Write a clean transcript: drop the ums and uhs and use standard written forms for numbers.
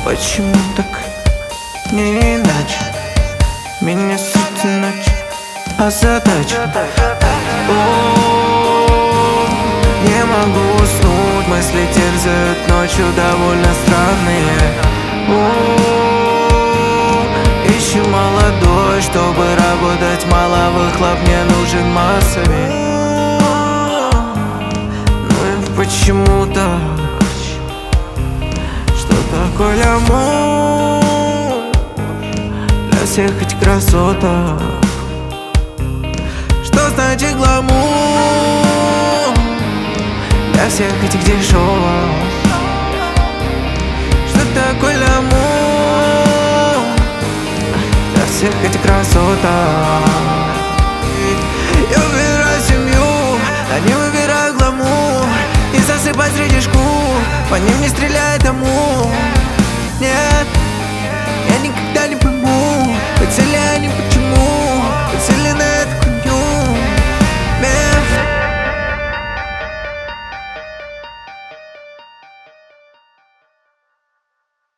Почему так, не иначе? Меня суть и ночь, а задача не могу уснуть, мысли терзают ночью довольно странные. Ищу молодой, чтобы работать мало, выхлоп мне нужен массовый. Ну и почему так? Что такое амор для всех этих красоток? Что значит гламур для всех этих дешевок? Что такое амор для всех этих красоток? Я выбираю семью, а не выбираю гламур. И засыпать среди шкур, по ним не стреляет